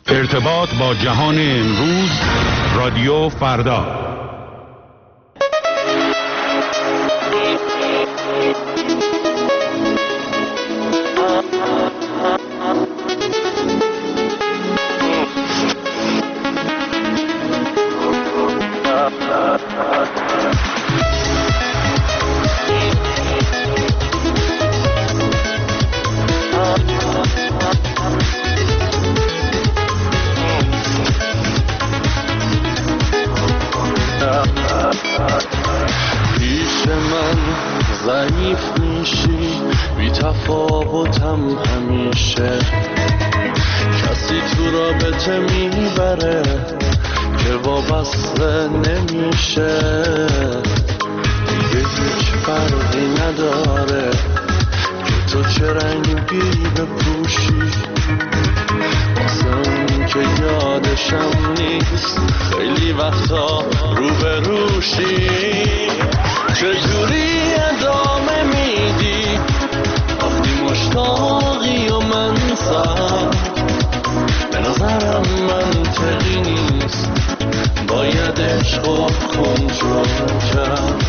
ارتباط با جهان امروز، رادیو فردا. پیش من ضعیف میشی، بی تفاوتم همیشه. کسی تو رابطه میبره که وابسته نمیشه. دیگه هیچ فرقی نداره که تو چه رنگی بپوشی. واسه اون که یادشم نیست خیلی وقتا روبروشی. چجوری ادامه میدی وقتی مشتاقی و من سرد؟ به نظرم منطقی نیست، باید عشق و کنترل کرد.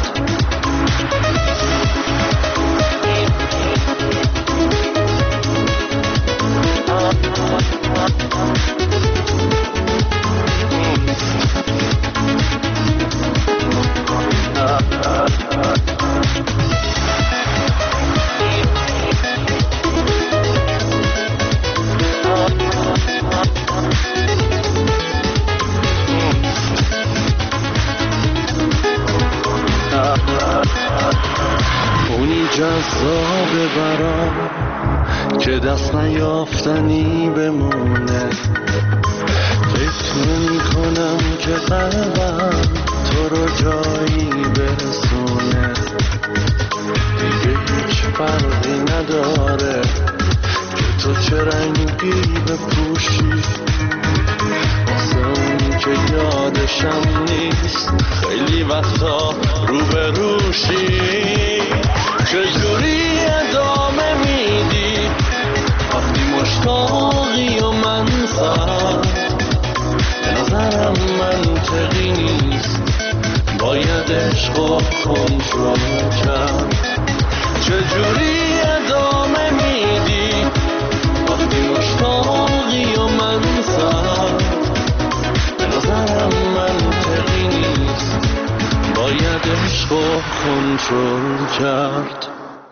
اونی جذابه برام که دست نیافتنی بمونه. فکر نمی کنم که قلبم تو رو جایی برسونه. دیگه هیچ فرقی نداره که تو چه رنگی بپوشی. واسه اون که یادشم نیست خیلی وقتا روبروشی. چجوری ادامه میدی وقتی مشتاقی و من سرد؟ به نظرم منطقی نیست، باید عشق و کنترل کرد. چجوری ادامه میدی وقتی مشتاقی و من سرد؟ به نظرم منطقی نیست، باید عشق و کنترل کرد.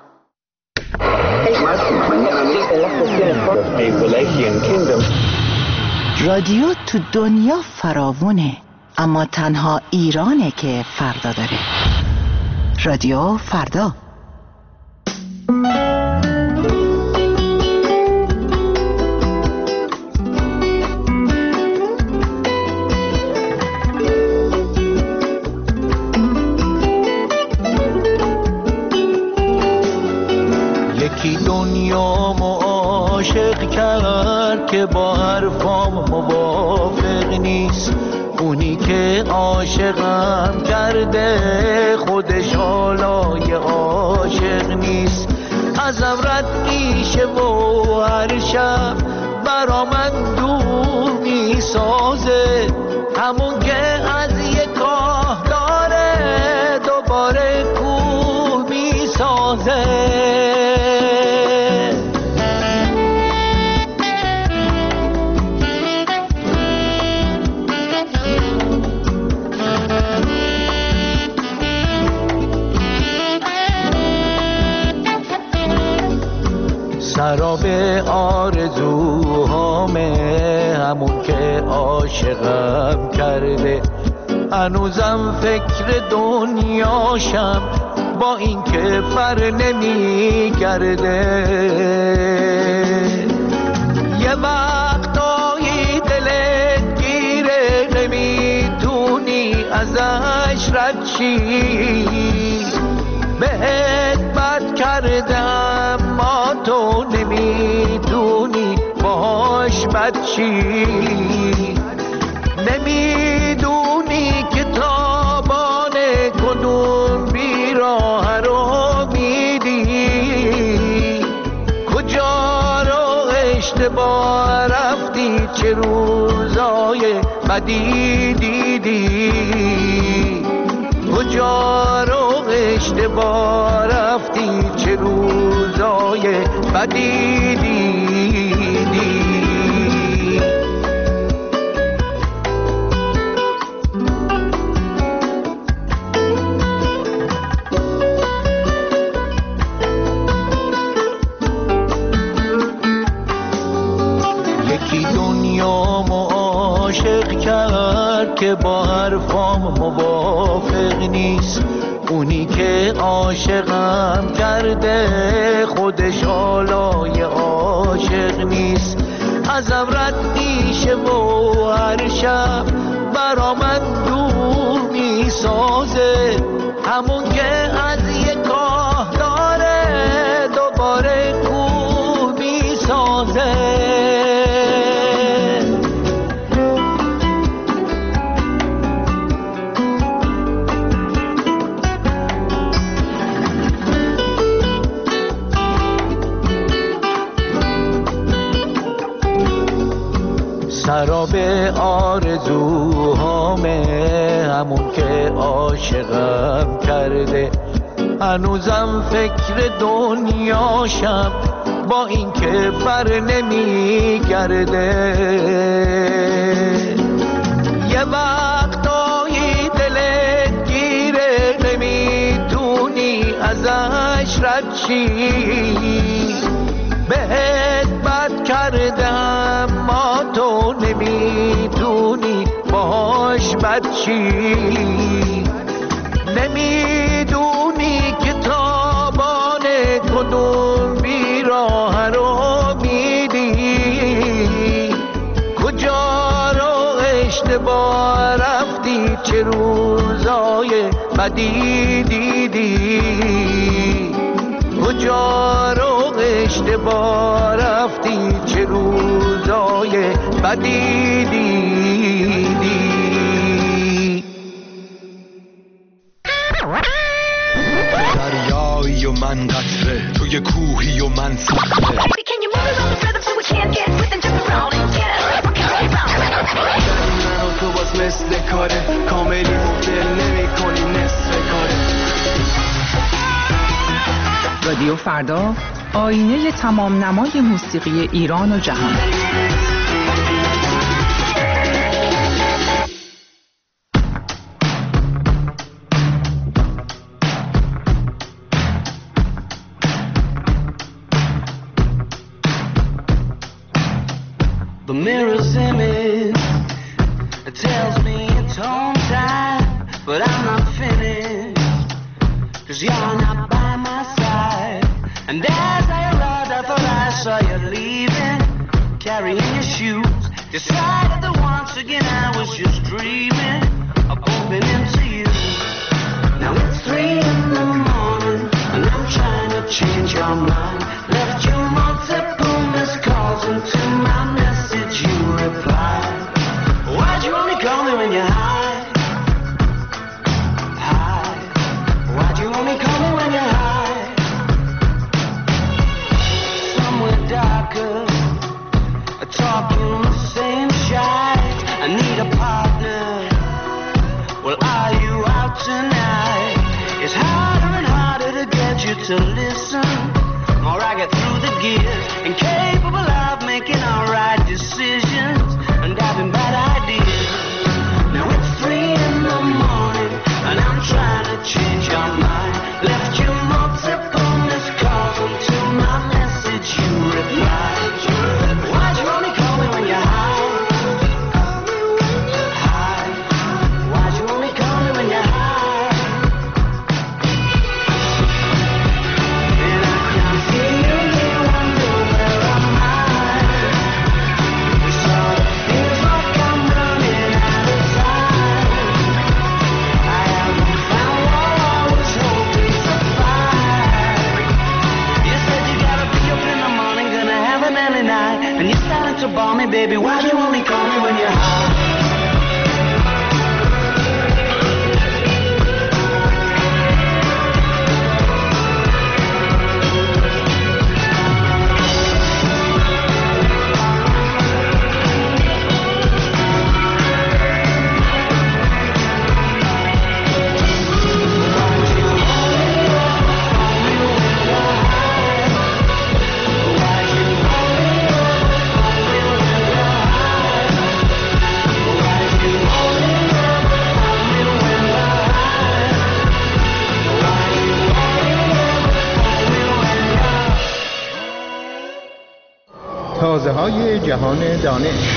رادیو تو دنیا فراوونه، اما تنها ایرانه که فردا داره. رادیو فردا. یکی دنیامو عاشق کرد که با حرفام موافق نیست. اونی که عاشقم کرده خودش حالای عاشق نیست. ازم رد میشه و هر شب برا من دور میسازه. همون که از یک کاه داره دوباره کوه میسازه. سراب آرزوهامه همون که عاشقم کرده. هنوزم فکر دنیاشم با این که فر نمی کرده. یه وقتایی دلت گیره نمیتونی ازش رد شی. بهت بد کردم ما تو نمیدونی باش بد چی. نمیدونی که تابان کدوم بیراه رو میدی. کجا رو اشتباه رفتی چه روزای بدی دیدی، کجا رو اشتباه رفتی چه روزای بدی دیدی. که با حرفام موافق نیست، اونی که عاشقم کرده خودش حالای عاشق نیست. ازم رد میشه و هر شب برا من دور میسازه، همون که از یه کاه داره دوباره کور میسازه. سراب آرزوهامه همون که عاشقم کرده، هنوزم فکر دنیاشم با این که بر نمی گرده. یه وقتایی دلت گیره نمیتونی ازش رد شی، بهت بد کردم ما تو نمیتونی باهاش بد شی. نمیدونی که تابان کدوم بیراه رو میدی، کجا رو اشتباه رفتی چه روزای بدی دیدی، کجا رو اشتباه رفتی چه روزای بدی دیدی. دریایی و من قطره، توی کوهی و من صخره. من و تو باز مثل کاره، کاملی مبدل نمی کنی نصف کاره. رادیو فردا، آینه تمام نمای موسیقی ایران و جهان. The mirror's image, it tells me it's home time, but I'm not finished, 'cause you're not by my side. And as I arrived, I thought I saw you leaving, carrying your shoes. Decided that once again I was just dreaming of bumping into you. Now it's 3 in the morning, and I'm trying to change your mind. Left you multiple missed calls, and to my message you replied. Why'd you only call me when you're high? High. Why'd you only call me when you're high? Somewhere darker, talking the same shite. I need a partner. Well, are you out tonight? It's harder and harder to get you to listen. More I get through the gears, incapable of making all right decisions and having bad ideas. Now it's 3 in the morning, and I'm trying to change your mind. Left you multiple missed calls, and to my message you replied. Why'd you only call me when you're high? High. Why'd you only call me when you're high? And I can feel you wonder where am I? It sort of feels like I'm running out of time. I haven't found what I was hoping to find. You said you gotta be up in the morning, gonna have an early night, and you started to bore me, baby. Why'd you only call me when you're high? جهان دانش.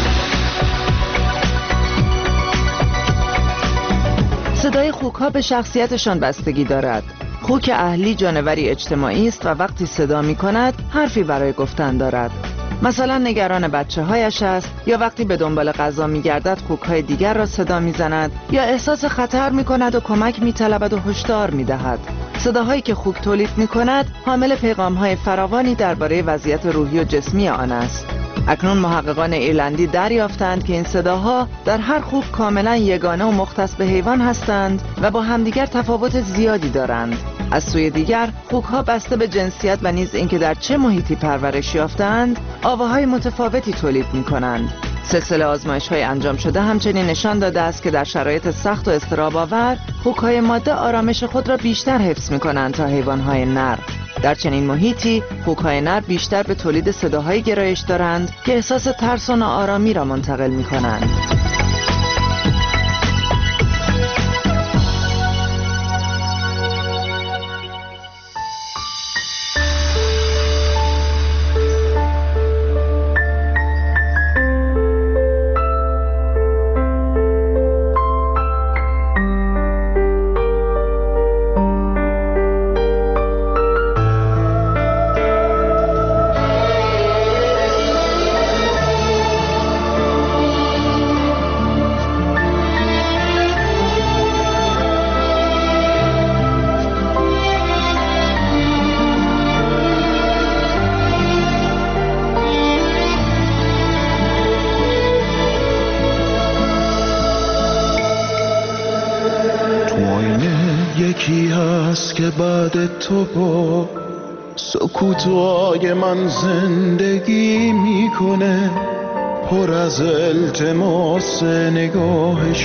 صدای خوک‌ها به شخصیتشان بستگی دارد. خوک اهلی جانوری اجتماعی است و وقتی صدا می‌کند حرفی برای گفتن دارد. مثلا نگران بچه‌هایش است، یا وقتی به دنبال غذا می‌گردد خوک‌های دیگر را صدا می‌زند، یا احساس خطر می‌کند و کمک می‌طلبد و هشدار می‌دهد. صداهایی که خوک تولید می‌کند حامل پیغام‌های فراوانی درباره وضعیت روحی و جسمی آن است. اکنون محققان ایرلندی دریافتند که این صداها در هر خوک کاملا یگانه و مختص به حیوان هستند و با همدیگر تفاوت زیادی دارند. از سوی دیگر خوک‌ها بسته به جنسیت و نیز اینکه در چه محیطی پرورش یافتند آواهای متفاوتی تولید می‌کنند. سلسله آزمایش‌های انجام شده همچنین نشان داده است که در شرایط سخت و اضطراب‌آور خوک‌های ماده آرامش خود را بیشتر حفظ می‌کنند تا حیوان‌های نر. در چنین محیطی خوک‌های نر بیشتر به تولید صداهایی گرایش دارند که احساس ترس و ناآرامی را منتقل می‌کنند. یکی هست که بعد تو با سکوتای من زندگی میکنه، پر از التماس نگاهش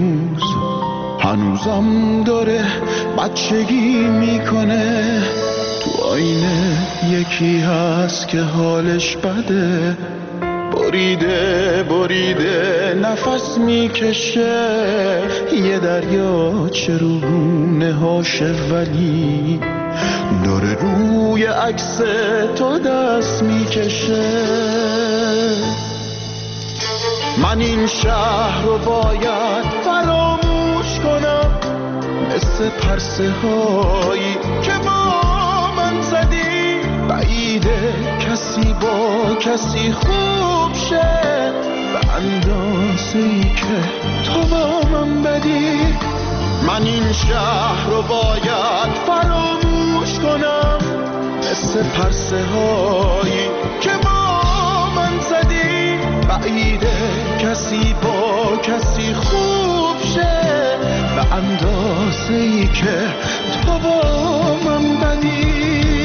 هنوزم داره بچگی میکنه. تو آینه یکی هست که حالش بده، بریده نفس میکشه، یه دریا چرونه هاشه ولی داره روی عکس تو دست میکشه. من این شهر رو باید فراموش کنم، مثل پرسه هایی که با من زدی، بعیده کسی با کسی خوب شه به اندازه‌ای که تو با من بدی. من این شهر رو باید فراموش کنم، مثل پرسه هایی که با من زدی، بعیده کسی با کسی خوب شه به اندازه‌ای که تو با من بدی.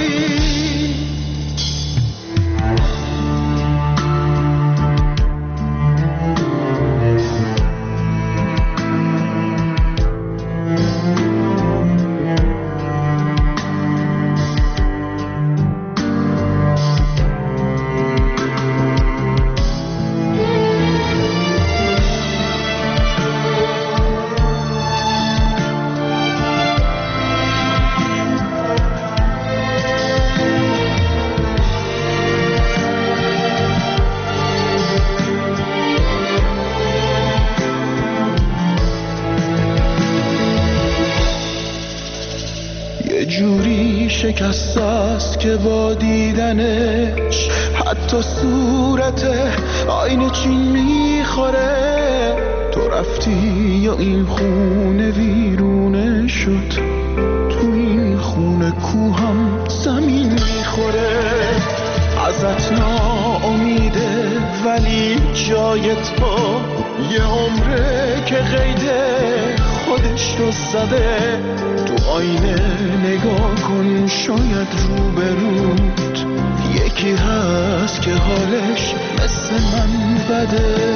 جوری شکست است که با دیدنش حتی صورت آینه چین میخوره. تو رفتی یا این خونه ویرونه شد، تو این خونه کوهم زمین میخوره. ازت ناامیده ولی جای تو یه عمره که قیده خودش رو زده. تو آینه نگاه کن، شاید روبروت یکی هست که حالش مثل من بده.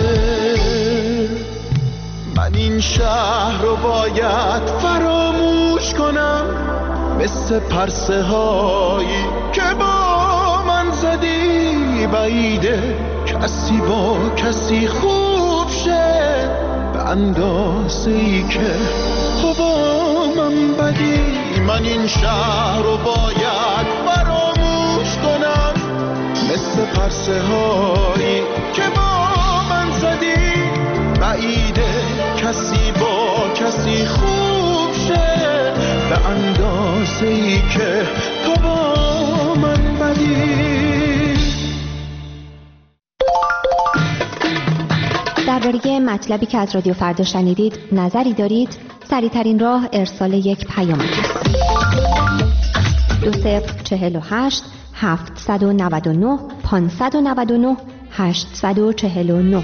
من این شهر رو باید فراموش کنم، مثل پرسه هایی که با من زدی، بعیده کسی با کسی خوب شه به اندازه‌ای که تو با من بدی. من این شهر رو باید فراموش کنم، مثل پرسه هایی که با من زدی. بعیده کسی با کسی خوب شه به اندازه‌ای که تو با من بدی. درباره مطلبی که از رادیو فردا شنیدید نظری دارید؟ سریع‌ترین راه ارسال یک پیام است. 2048 799 599 849.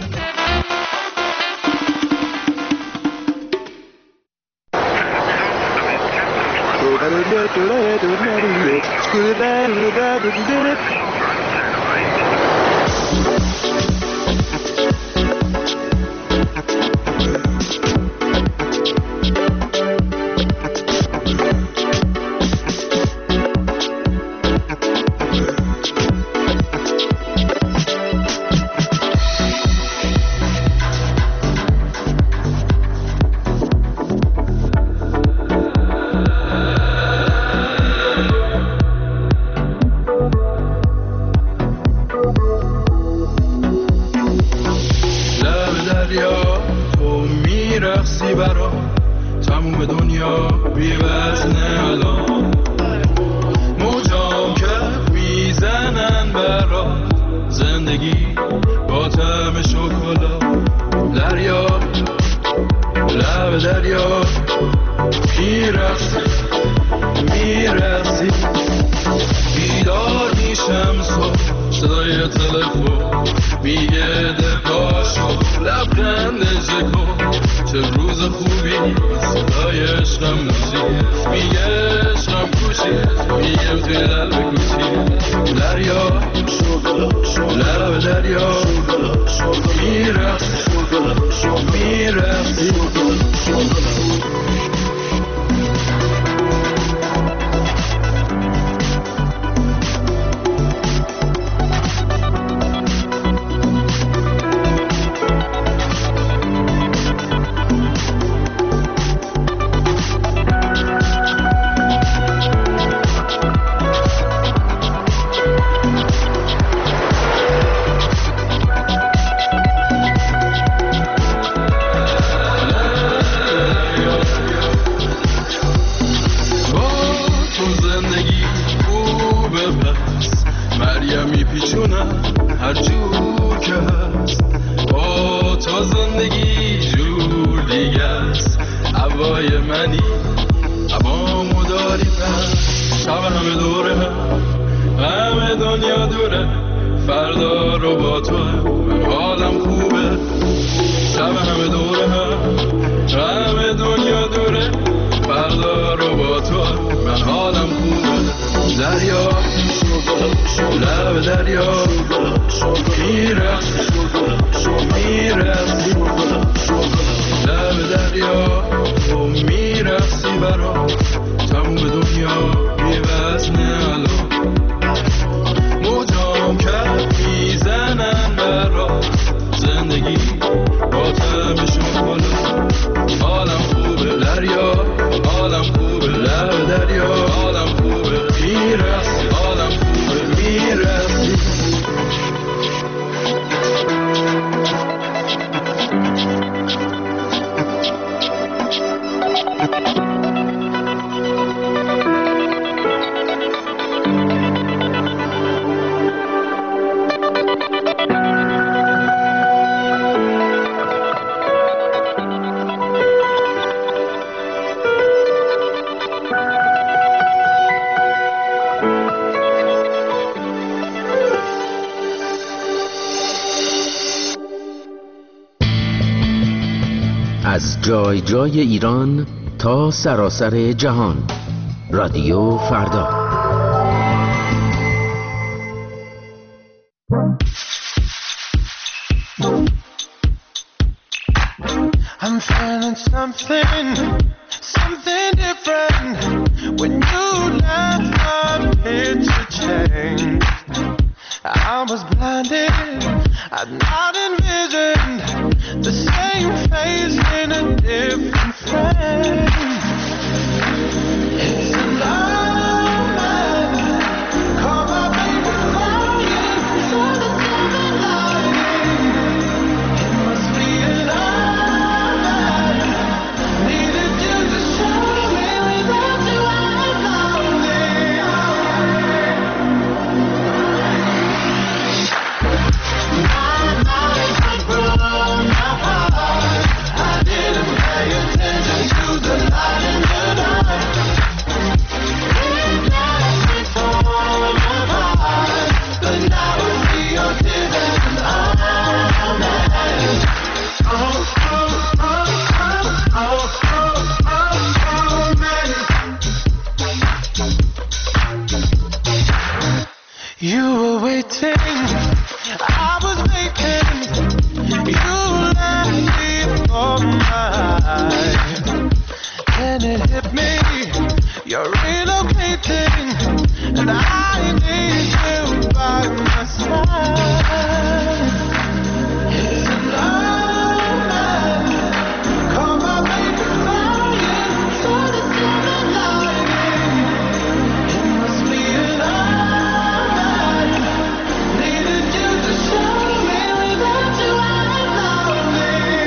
از جای جای ایران تا سراسر جهان. رادیو فردا. I'm feeling something different. When you left, my picture changed. I was blinded, I'd not envisioned the same face in a different frame. It's a love, call my baby crying. waiting. You left me for mine. Then it hit me, you're relocating, and I need you by my side. It's a long night, call my baby flying, so the silver lining. It must be a long night, needed you to show me without you I'm lonely.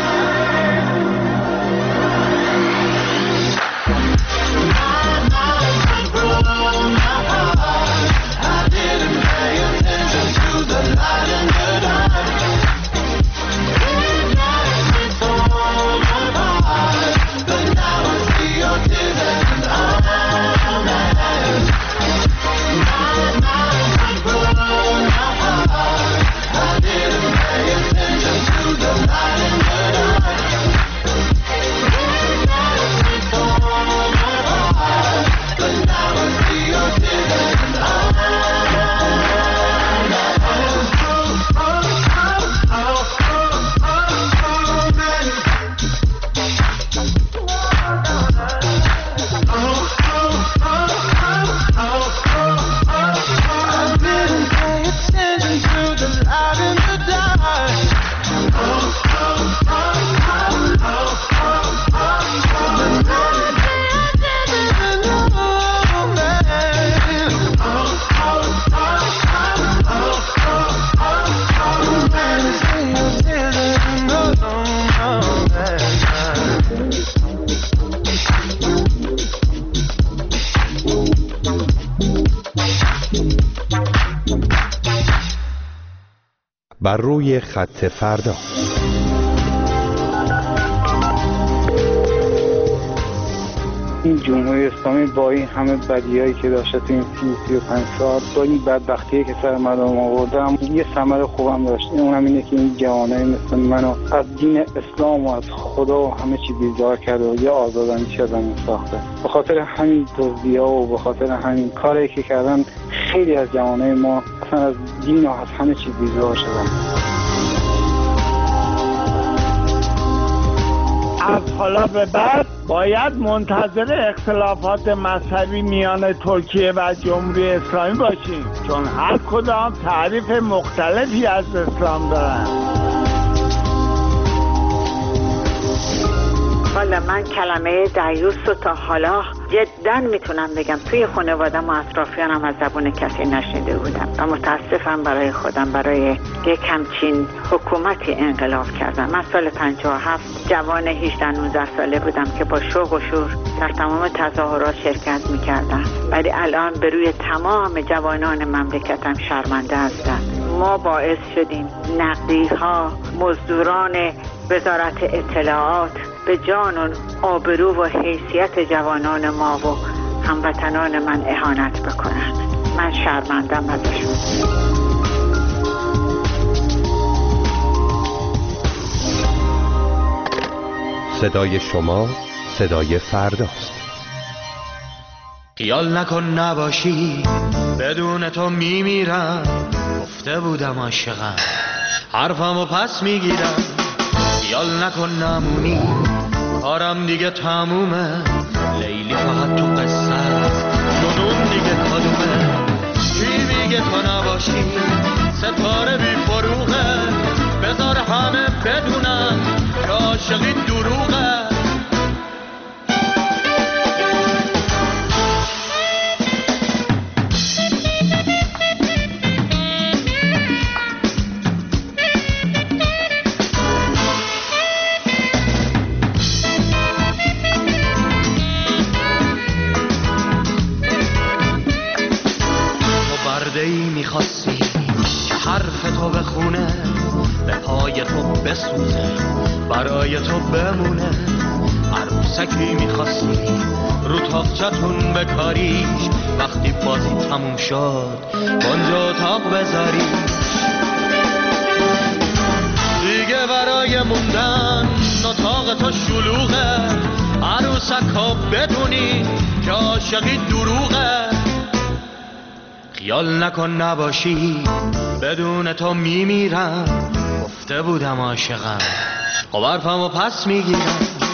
بر روی خط فردا. این جمهوری اسلامی با این همه بدیایی که داشته تو این 35 سال، با این بدبختیه که سر مردم آوردم، یه ثمر خوبم داشت. اونم اینه که این جوانای مثل منو از دین اسلام و از خدا و همه چی بیزار کرده و یه آزاداندیش ازمون ساخته. به خاطر همین دزدی‌ها و به خاطر همین کاری که کردن، خیلی از جوانای ما اصلا از دین و از همه چی بیزار شدن. از حالا به بعد باید منتظر اختلافات مذهبی میان ترکیه و جمهوری اسلامی باشیم، چون هر کدام تعریف مختلفی از اسلام دارن. والا من کلمه دیوس رو تا حالا جدا میتونم بگم توی خانوادم و اطرافیانم از زبون کسی نشنیده بودم و متاسفم برای خودم، برای یک همچین حکومتی انقلاب کردم. من سال 57 جوان 18-19 ساله بودم که با شوق و شور در تمام تظاهرات شرکت میکردم، ولی الان به روی تمام جوانان مملکتم شرمنده هستم. ما باعث شدیم نقدی ها، مزدوران وزارت اطلاعات به جان و آبرو و حیثیت جوانان ما و هموطنان من اهانت بکنند. من شرمندم ازشون. صدای شما صدای فرداست. خیال نکن نباشی، بدون تو میمیرم. گفته بودم عاشقم، حرفمو پس میگیرم. خیال نکن نمونی، کارم دیگه تمومه. لیلی فقط تو قصه است، جنون دیگه کدومه. چی میگه تو نباشی، ستاره بی فروغه. بذار همه بدونن که عاشقی دروغه. میخواستی که حرف تو بخونه، به پای تو بسوزه، برای تو بمونه. عروسکی میخواستی رو تاقچتون بکاریش، وقتی بازی تموم شد اونجا اتاق بذاریش. دیگه برای موندن اتاق تو شلوغه. عروسک ها بدونی که عاشقی دروغه. خیال نکن نباشی بدون تو میمیرم، گفته بودم عاشقم خب حرفمو پس میگیرم.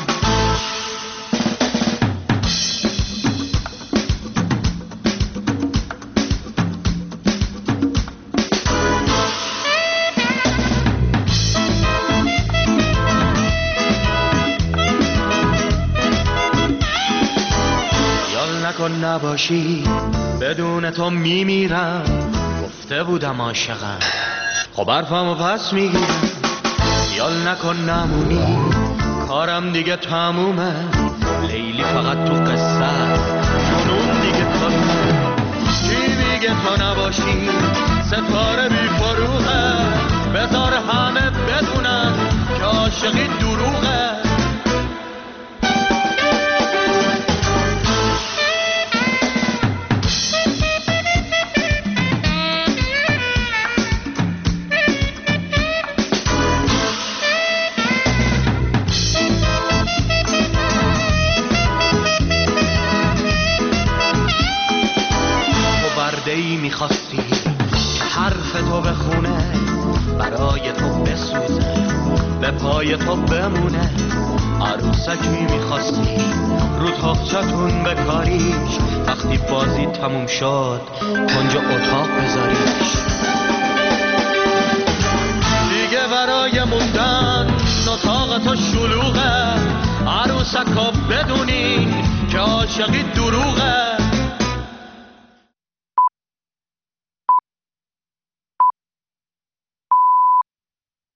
نباشی بدون تو میمیرم، گفته بودم عاشقم خب حرفمو پس میگیرم. خیال نکن نمونی کارم دیگه تمومه، لیلی فقط تو قصه جنون دیگه تمومه. کی میگه تو نباشی ستاره بی فروغه، بذار همه بدونن که عاشقی دروغه. میخواستی حرف تو بخونه، برای تو بسوزه به پای تو بمونه. عروسکی میخواستی رو تاقچتون بکاریش، وقتی بازی تموم شد کنج اتاق بذاریش. دیگه برای موندن اتاق تو شلوغه، عروسکا بدونین که عاشقی دروغه.